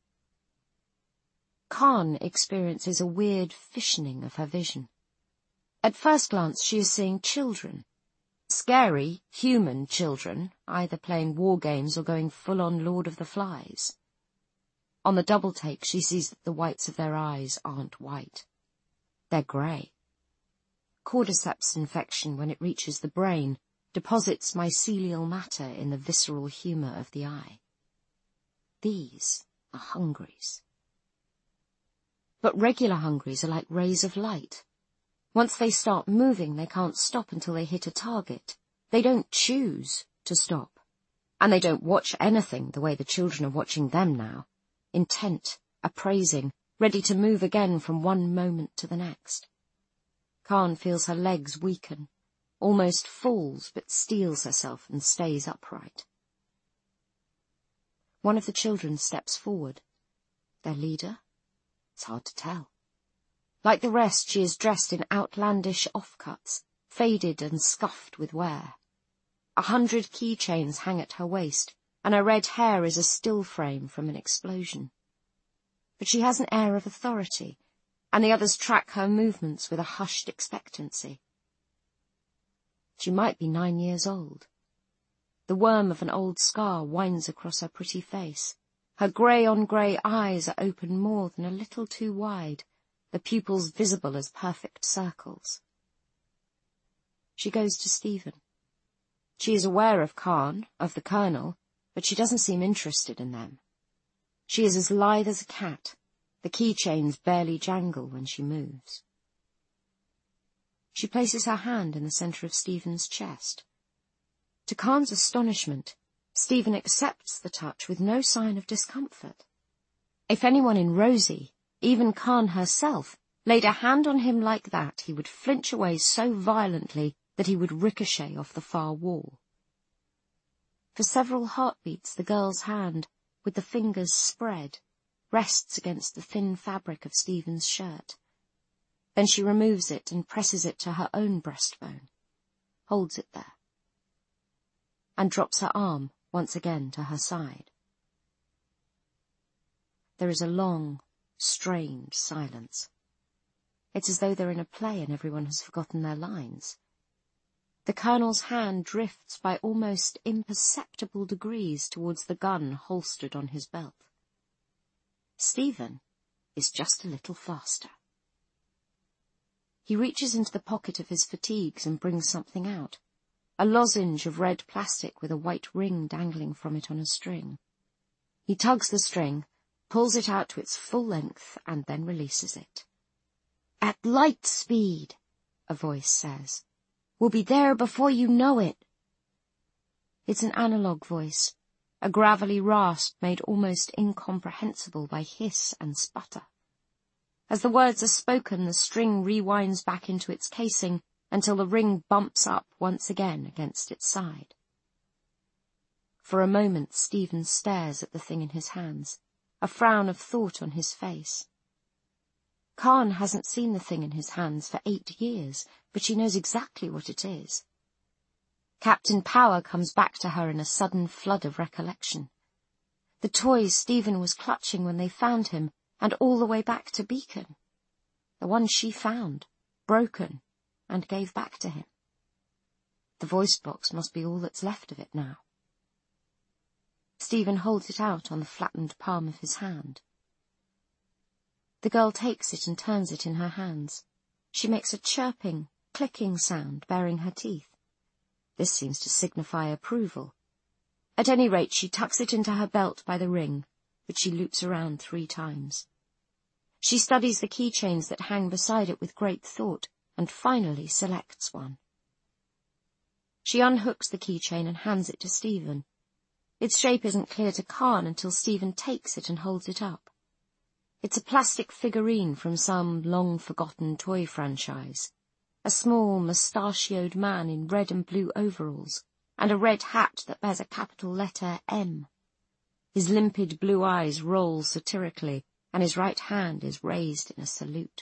Khan experiences a weird fissioning of her vision. At first glance she is seeing children. Scary, human children, either playing war games or going full-on Lord of the Flies. On the double take she sees that the whites of their eyes aren't white. They're grey. Cordyceps infection, when it reaches the brain, deposits mycelial matter in the visceral humour of the eye. These are hungries. But regular hungries are like rays of light. Once they start moving, they can't stop until they hit a target. They don't choose to stop. And they don't watch anything the way the children are watching them now, intent, appraising, ready to move again from one moment to the next. Khan feels her legs weaken, almost falls but steels herself and stays upright. One of the children steps forward. Their leader? It's hard to tell. Like the rest, she is dressed in outlandish offcuts, faded and scuffed with wear. A hundred keychains hang at her waist, and her red hair is a still frame from an explosion. But she has an air of authority, and the others track her movements with a hushed expectancy. She might be nine years old. The worm of an old scar winds across her pretty face. Her grey-on-grey eyes are open more than a little too wide, the pupils visible as perfect circles. She goes to Stephen. She is aware of Khan, of the Colonel, but she doesn't seem interested in them. She is as lithe as a cat. The keychains barely jangle when she moves. She places her hand in the centre of Stephen's chest. To Khan's astonishment, Stephen accepts the touch with no sign of discomfort. If anyone in Rosie, even Khan herself, laid a hand on him like that, he would flinch away so violently that he would ricochet off the far wall. For several heartbeats the girl's hand, with the fingers spread, rests against the thin fabric of Stephen's shirt. Then she removes it and presses it to her own breastbone, holds it there, and drops her arm once again to her side. There is a long, strained silence. It's as though they're in a play and everyone has forgotten their lines. The Colonel's hand drifts by almost imperceptible degrees towards the gun holstered on his belt. Stephen is just a little faster. He reaches into the pocket of his fatigues and brings something out, a lozenge of red plastic with a white ring dangling from it on a string. He tugs the string, pulls it out to its full length, and then releases it. "At light speed," a voice says. "We'll be there before you know it." It's an analog voice, a gravelly rasp made almost incomprehensible by hiss and sputter. As the words are spoken, the string rewinds back into its casing until the ring bumps up once again against its side. For a moment, Stephen stares at the thing in his hands, a frown of thought on his face. Khan hasn't seen the thing in his hands for eight years, but she knows exactly what it is. Captain Power comes back to her in a sudden flood of recollection. The toys Stephen was clutching when they found him, and all the way back to Beacon. The one she found, broken, and gave back to him. The voice box must be all that's left of it now. Stephen holds it out on the flattened palm of his hand. The girl takes it and turns it in her hands. She makes a chirping, clicking sound, baring her teeth. This seems to signify approval. At any rate, she tucks it into her belt by the ring, which she loops around three times. She studies the keychains that hang beside it with great thought, and finally selects one. She unhooks the keychain and hands it to Stephen. Its shape isn't clear to Khan until Stephen takes it and holds it up. It's a plastic figurine from some long-forgotten toy franchise. A small, mustachioed man in red and blue overalls, and a red hat that bears a capital letter M. His limpid blue eyes roll satirically, and his right hand is raised in a salute.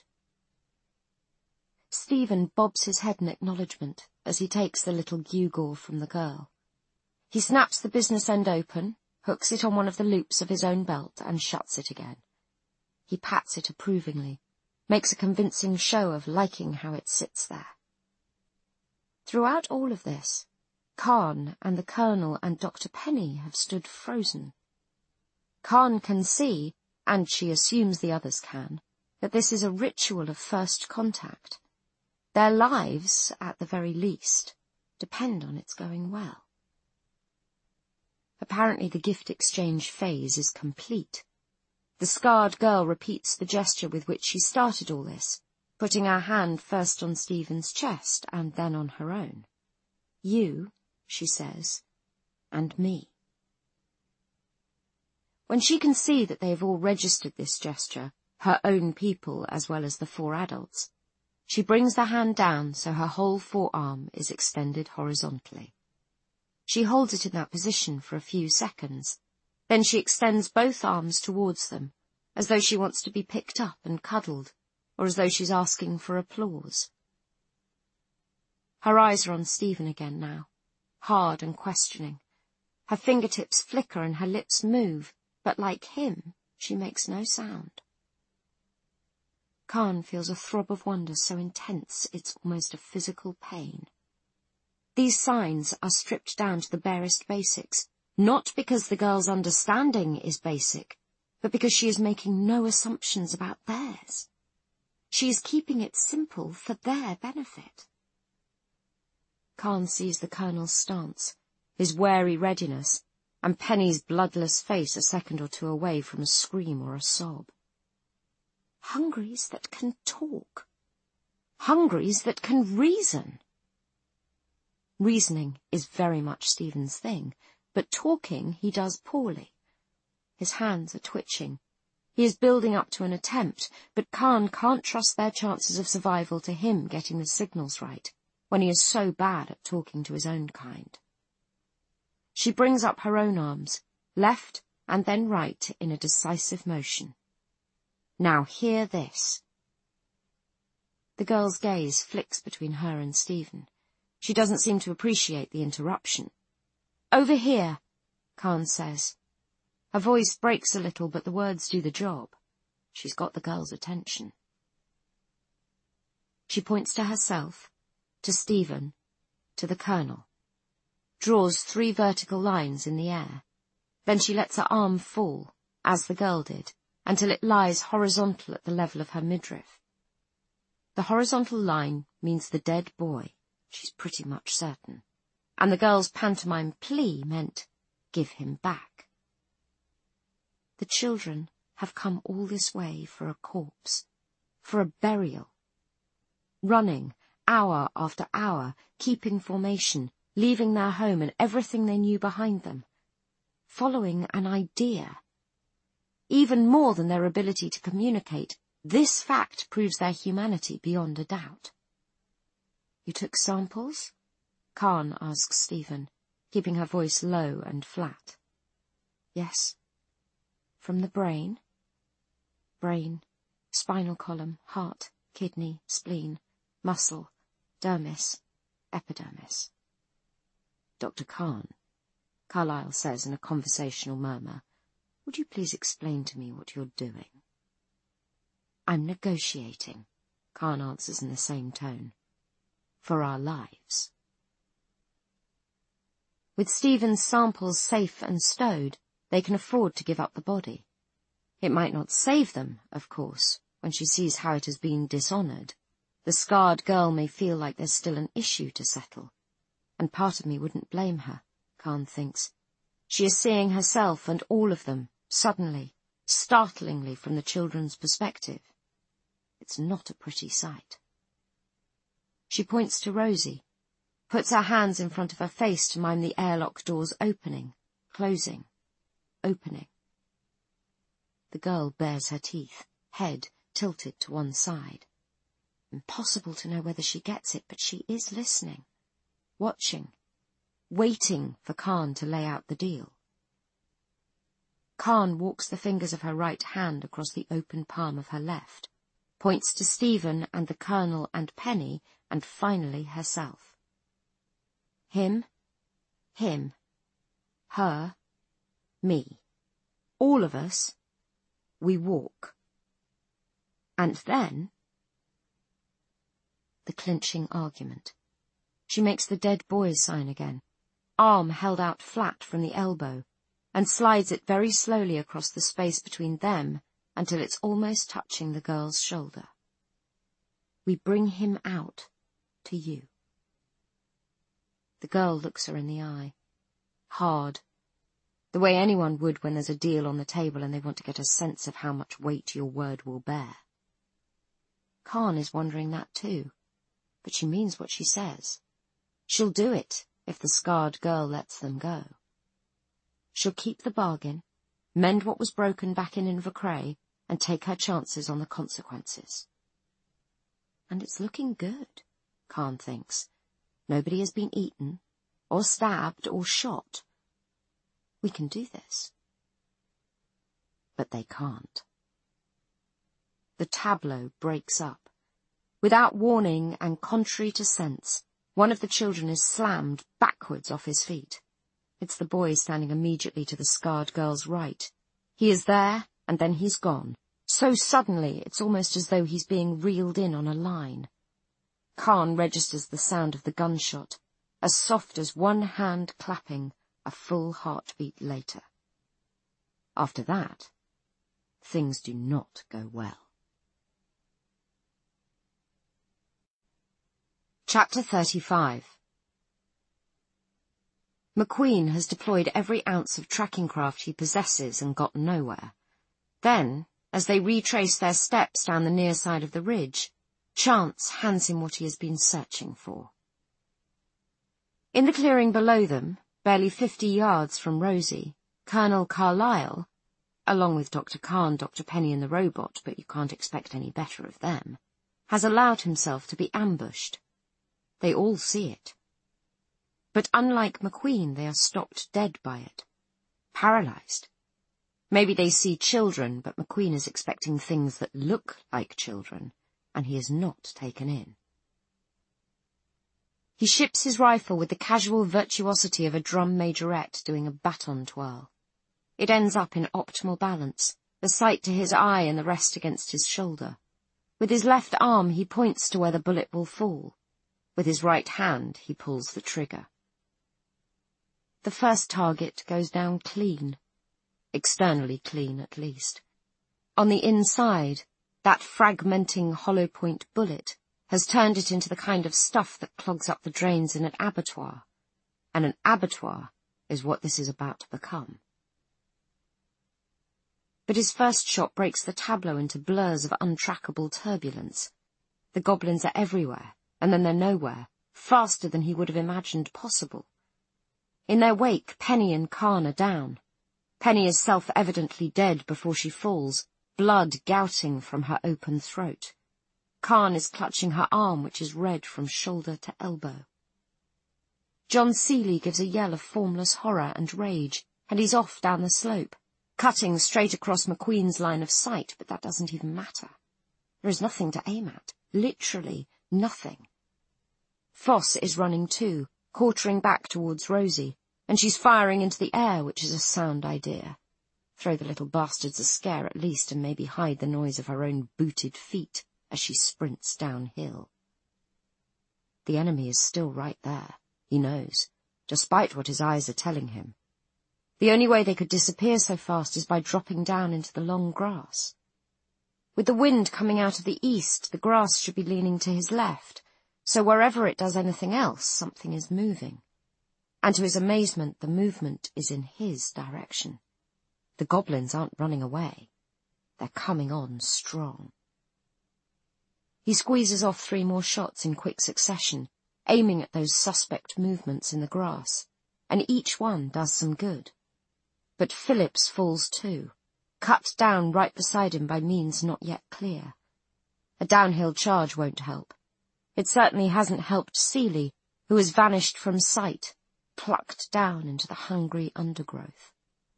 Stephen bobs his head in acknowledgement as he takes the little gewgaw from the girl. He snaps the business end open, hooks it on one of the loops of his own belt, and shuts it again. He pats it approvingly, makes a convincing show of liking how it sits there. Throughout all of this, Khan and the Colonel and Doctor Penny have stood frozen. Khan can see, and she assumes the others can, that this is a ritual of first contact. Their lives, at the very least, depend on its going well. Apparently the gift exchange phase is complete. The scarred girl repeats the gesture with which she started all this, putting her hand first on Stephen's chest and then on her own. "You," she says, "and me." When she can see that they have all registered this gesture, her own people as well as the four adults, she brings the hand down so her whole forearm is extended horizontally. She holds it in that position for a few seconds. Then she extends both arms towards them, as though she wants to be picked up and cuddled, or as though she's asking for applause. Her eyes are on Stephen again now, hard and questioning. Her fingertips flicker and her lips move, but like him, she makes no sound. Khan feels a throb of wonder so intense it's almost a physical pain. These signs are stripped down to the barest basics, not because the girl's understanding is basic, but because she is making no assumptions about theirs. She is keeping it simple for their benefit. Khan sees the Colonel's stance, his wary readiness, and Penny's bloodless face a second or two away from a scream or a sob. Hungries that can talk. Hungries that can reason. Reasoning is very much Stephen's thing, but talking he does poorly. His hands are twitching. He is building up to an attempt, but Khan can't trust their chances of survival to him getting the signals right, when he is so bad at talking to his own kind. She brings up her own arms, left and then right in a decisive motion. "Now hear this." The girl's gaze flicks between her and Stephen. She doesn't seem to appreciate the interruption. "Over here," Khan says. Her voice breaks a little, but the words do the job. She's got the girl's attention. She points to herself, to Stephen, to the Colonel, draws three vertical lines in the air. Then she lets her arm fall, as the girl did, until it lies horizontal at the level of her midriff. The horizontal line means the dead boy, she's pretty much certain, and the girl's pantomime plea meant, give him back. The children have come all this way for a corpse, for a burial. Running, hour after hour, keeping formation, leaving their home and everything they knew behind them, following an idea. Even more than their ability to communicate, this fact proves their humanity beyond a doubt. You took samples? Khan asks Stephen, keeping her voice low and flat. Yes. From the brain? Brain, spinal column, heart, kidney, spleen, muscle, dermis, epidermis. Doctor Khan, Carlyle says in a conversational murmur, would you please explain to me what you're doing? I'm negotiating, Khan answers in the same tone. For our lives. With Stephen's samples safe and stowed, they can afford to give up the body. It might not save them, of course, when she sees how it has been dishonoured. The scarred girl may feel like there's still an issue to settle. And part of me wouldn't blame her, Khan thinks. She is seeing herself and all of them, suddenly, startlingly from the children's perspective. It's not a pretty sight. She points to Rosie, puts her hands in front of her face to mime the airlock doors opening, closing, opening. The girl bares her teeth, head tilted to one side. Impossible to know whether she gets it, but she is listening, watching, waiting for Khan to lay out the deal. Khan walks the fingers of her right hand across the open palm of her left, points to Stephen and the Colonel and Penny, and finally herself. Him, him, her, me. All of us, we walk. And then, the clinching argument. She makes the dead boy sign again, arm held out flat from the elbow, and slides it very slowly across the space between them until it's almost touching the girl's shoulder. We bring him out to you. The girl looks her in the eye, hard, the way anyone would when there's a deal on the table and they want to get a sense of how much weight your word will bear. Khan is wondering that too, but she means what she says. She'll do it if the scarred girl lets them go. She'll keep the bargain, mend what was broken back in Invercray, and take her chances on the consequences. And it's looking good, Khan thinks. Nobody has been eaten, or stabbed, or shot. We can do this. But they can't. The tableau breaks up. Without warning and contrary to sense, one of the children is slammed backwards off his feet. It's the boy standing immediately to the scarred girl's right. He is there, and then he's gone. So suddenly, it's almost as though he's being reeled in on a line. Khan registers the sound of the gunshot, as soft as one hand clapping a full heartbeat later. After that, things do not go well. Chapter thirty-five. McQueen has deployed every ounce of tracking craft he possesses and got nowhere. Then, as they retrace their steps down the near side of the ridge, chance hands him what he has been searching for. In the clearing below them, barely fifty yards from Rosie, Colonel Carlyle, along with Doctor Khan, Doctor Penny and the robot, but you can't expect any better of them, has allowed himself to be ambushed. They all see it. But unlike McQueen, they are stopped dead by it, paralyzed. Maybe they see children, but McQueen is expecting things that look like children, and he is not taken in. He ships his rifle with the casual virtuosity of a drum majorette doing a baton twirl. It ends up in optimal balance, the sight to his eye and the rest against his shoulder. With his left arm he points to where the bullet will fall. With his right hand he pulls the trigger. The first target goes down clean. Externally clean, at least. On the inside, that fragmenting hollow-point bullet has turned it into the kind of stuff that clogs up the drains in an abattoir, and an abattoir is what this is about to become. But his first shot breaks the tableau into blurs of untrackable turbulence. The goblins are everywhere, and then they're nowhere, faster than he would have imagined possible. In their wake, Penny and Khan are down. Penny is self-evidently dead before she falls, blood gouting from her open throat. Khan is clutching her arm, which is red from shoulder to elbow. John Seeley gives a yell of formless horror and rage, and he's off down the slope, cutting straight across McQueen's line of sight, but that doesn't even matter. There is nothing to aim at, literally nothing. Foss is running too, quartering back towards Rosie, and she's firing into the air, which is a sound idea. Throw the little bastards a scare at least, and maybe hide the noise of her own booted feet as she sprints downhill. The enemy is still right there, he knows, despite what his eyes are telling him. The only way they could disappear so fast is by dropping down into the long grass. With the wind coming out of the east, the grass should be leaning to his left, so wherever it does anything else, something is moving. And to his amazement, the movement is in his direction. The goblins aren't running away. They're coming on strong. He squeezes off three more shots in quick succession, aiming at those suspect movements in the grass, and each one does some good. But Phillips falls too, cut down right beside him by means not yet clear. A downhill charge won't help. It certainly hasn't helped Seeley, who has vanished from sight, plucked down into the hungry undergrowth.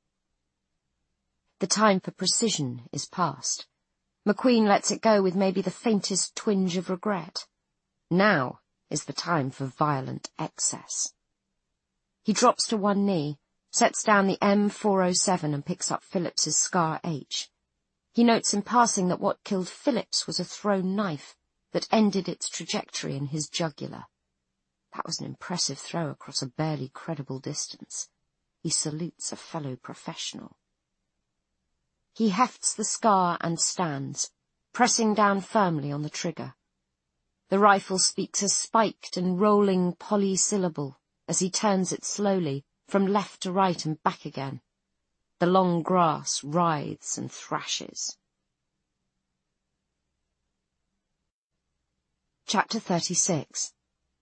The time for precision is past. McQueen lets it go with maybe the faintest twinge of regret. Now is the time for violent excess. He drops to one knee, sets down the M four oh seven and picks up Phillips's Scar H. He notes in passing that what killed Phillips was a thrown knife that ended its trajectory in his jugular. That was an impressive throw across a barely credible distance. He salutes a fellow professional. He hefts the scar and stands, pressing down firmly on the trigger. The rifle speaks a spiked and rolling polysyllable as he turns it slowly from left to right and back again. The long grass writhes and thrashes. Chapter thirty-six.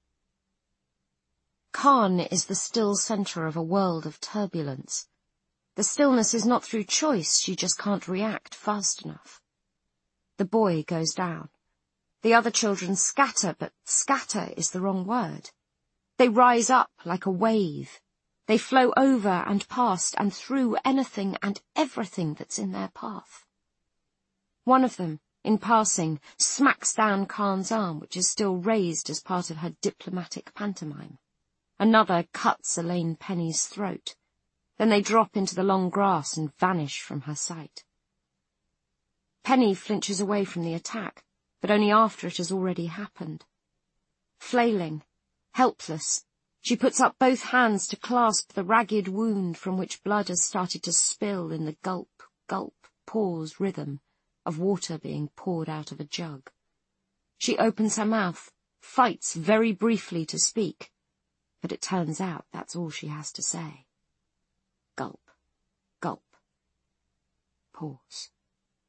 Khan is the still centre of a world of turbulence. The stillness is not through choice, she just can't react fast enough. The boy goes down. The other children scatter, but scatter is the wrong word. They rise up like a wave. They flow over and past and through anything and everything that's in their path. One of them, in passing, smacks down Khan's arm, which is still raised as part of her diplomatic pantomime. Another cuts Elaine Penny's throat. Then they drop into the long grass and vanish from her sight. Penny flinches away from the attack, but only after it has already happened. Flailing, helpless, she puts up both hands to clasp the ragged wound from which blood has started to spill in the gulp, gulp, pause rhythm of water being poured out of a jug. She opens her mouth, fights very briefly to speak, but it turns out that's all she has to say. Gulp, gulp, pause.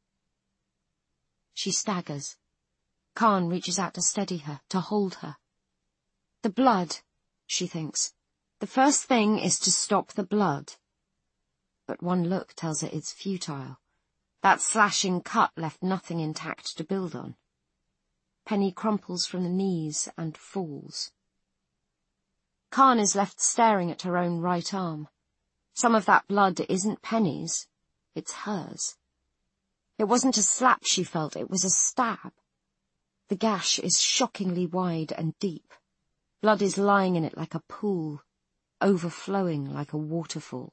She staggers. Khan reaches out to steady her, to hold her. The blood, she thinks. The first thing is to stop the blood. But one look tells her it's futile. That slashing cut left nothing intact to build on. Penny crumples from the knees and falls. Khan is left staring at her own right arm. Some of that blood isn't Penny's, it's hers. It wasn't a slap she felt, it was a stab. The gash is shockingly wide and deep. Blood is lying in it like a pool, overflowing like a waterfall.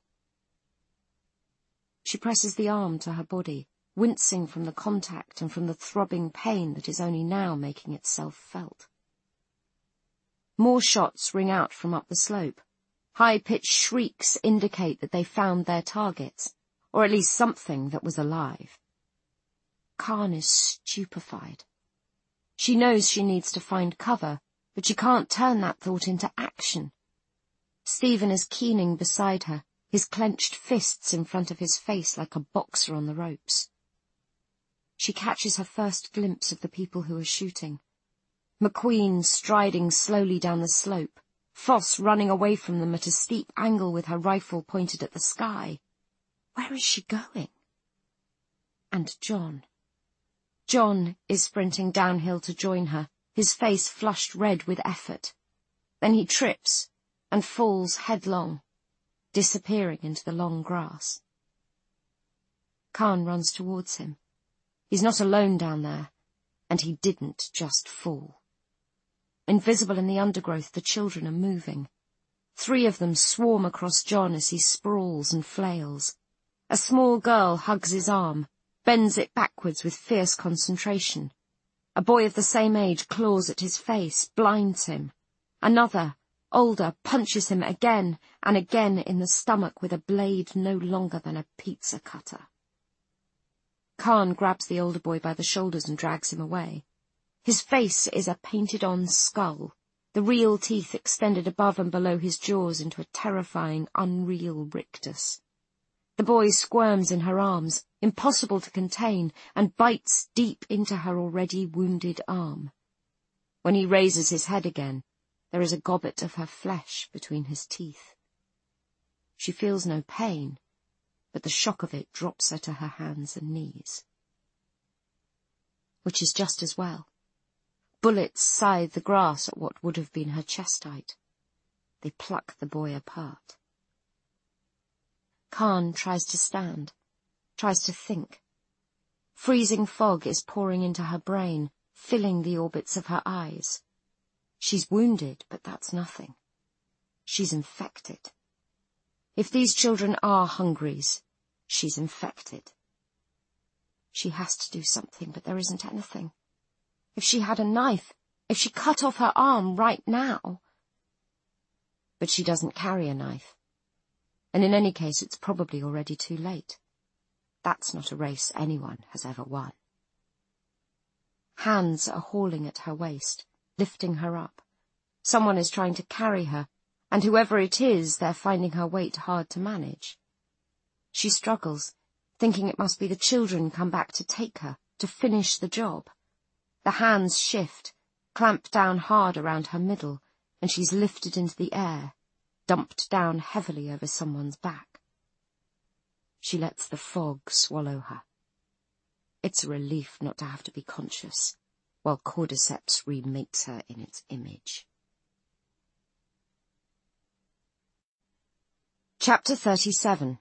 She presses the arm to her body, wincing from the contact and from the throbbing pain that is only now making itself felt. More shots ring out from up the slope. High-pitched shrieks indicate that they found their targets, or at least something that was alive. Khan is stupefied. She knows she needs to find cover, but she can't turn that thought into action. Stephen is keening beside her, his clenched fists in front of his face like a boxer on the ropes. She catches her first glimpse of the people who are shooting. McQueen striding slowly down the slope, Foss running away from them at a steep angle with her rifle pointed at the sky. Where is she going? And John. John is sprinting downhill to join her, his face flushed red with effort. Then he trips and falls headlong, disappearing into the long grass. Khan runs towards him. He's not alone down there, and he didn't just fall. Invisible in the undergrowth, the children are moving. Three of them swarm across John as he sprawls and flails. A small girl hugs his arm, bends it backwards with fierce concentration. A boy of the same age claws at his face, blinds him. Another, older, punches him again and again in the stomach with a blade no longer than a pizza cutter. Khan grabs the older boy by the shoulders and drags him away. His face is a painted-on skull, the real teeth extended above and below his jaws into a terrifying, unreal rictus. The boy squirms in her arms, impossible to contain, and bites deep into her already wounded arm. When he raises his head again, there is a gobbet of her flesh between his teeth. She feels no pain, but the shock of it drops her to her hands and knees. Which is just as well. Bullets scythe the grass at what would have been her chest height. They pluck the boy apart. Khan tries to stand, tries to think. Freezing fog is pouring into her brain, filling the orbits of her eyes. She's wounded, but that's nothing. She's infected. If these children are hungries, she's infected. She has to do something, but there isn't anything. If she had a knife, if she cut off her arm right now... But she doesn't carry a knife. And in any case, it's probably already too late. That's not a race anyone has ever won. Hands are hauling at her waist, lifting her up. Someone is trying to carry her, and whoever it is, they're finding her weight hard to manage. She struggles, thinking it must be the children come back to take her, to finish the job. The hands shift, clamp down hard around her middle, and she's lifted into the air, dumped down heavily over someone's back. She lets the fog swallow her. It's a relief not to have to be conscious, while cordyceps remakes her in its image. Chapter thirty-seven.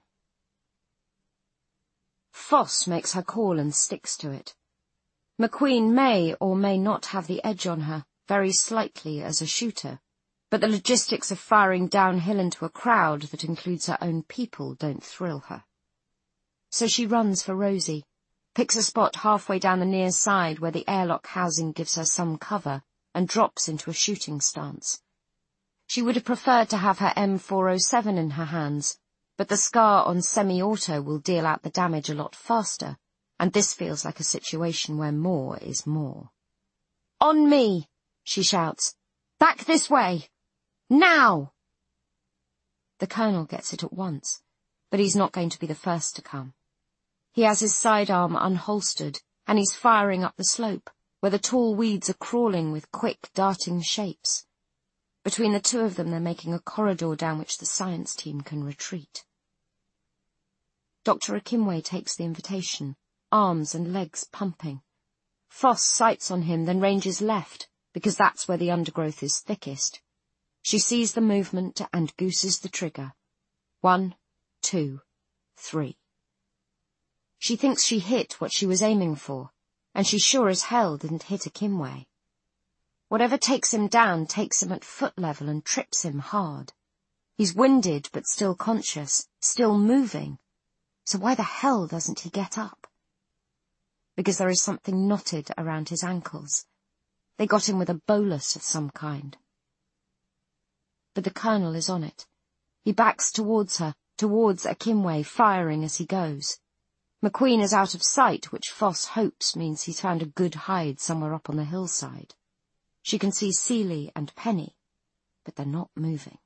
Foss makes her call and sticks to it. McQueen may or may not have the edge on her, very slightly as a shooter, but the logistics of firing downhill into a crowd that includes her own people don't thrill her. So she runs for Rosie, picks a spot halfway down the near side where the airlock housing gives her some cover, and drops into a shooting stance. She would have preferred to have her M four oh seven in her hands, but the Scar on semi-auto will deal out the damage a lot faster, and this feels like a situation where more is more. "On me!" she shouts. "Back this way! Now!" The Colonel gets it at once, but he's not going to be the first to come. He has his sidearm unholstered, and he's firing up the slope, where the tall weeds are crawling with quick, darting shapes. Between the two of them, they're making a corridor down which the science team can retreat. Doctor Akimwe takes the invitation, arms and legs pumping. Foss sights on him, then ranges left, because that's where the undergrowth is thickest. She sees the movement and gooses the trigger. One, two, three. She thinks she hit what she was aiming for, and she sure as hell didn't hit Akimwe. Whatever takes him down takes him at foot level and trips him hard. He's winded but still conscious, still moving. So why the hell doesn't he get up? Because there is something knotted around his ankles. They got him with a bolus of some kind. But the Colonel is on it. He backs towards her, towards Akimwe, firing as he goes. McQueen is out of sight, which Foss hopes means he's found a good hide somewhere up on the hillside. She can see Seeley and Penny, but they're not moving.